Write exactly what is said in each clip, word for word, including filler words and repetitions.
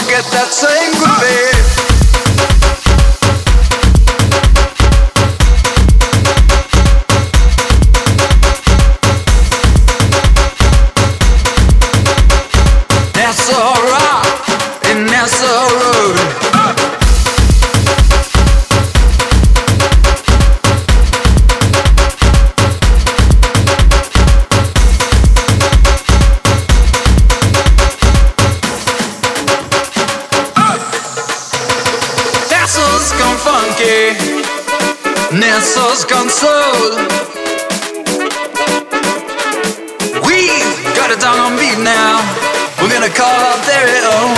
forget that same groove. Nassau's gone soul. We've got it down on beat now. We're gonna call our very own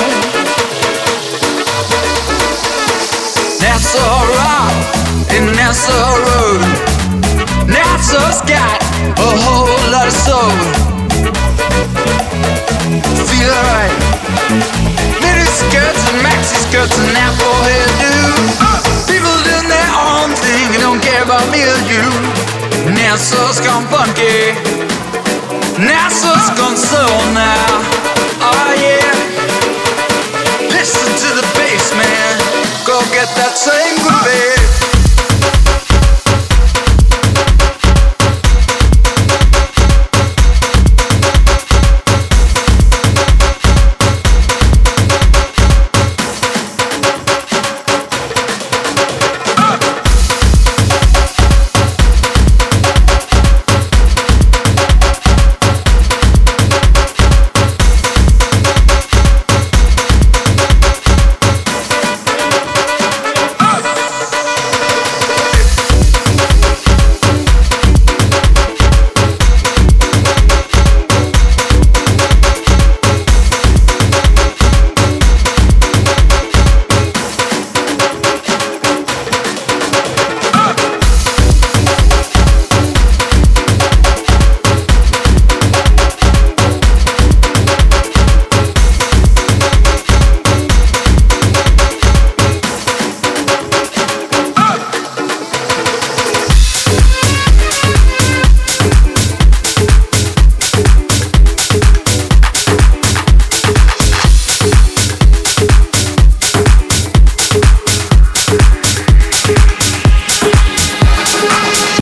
Nassau Rock in Nassau Road. Nassau's got a whole lot of soul. Feel alright. Mini skirts and maxi skirts and apple hairdo. People doing their own thing and don't care about me or you. Nassau's gone funky. Nassau's gone soul now. Oh yeah.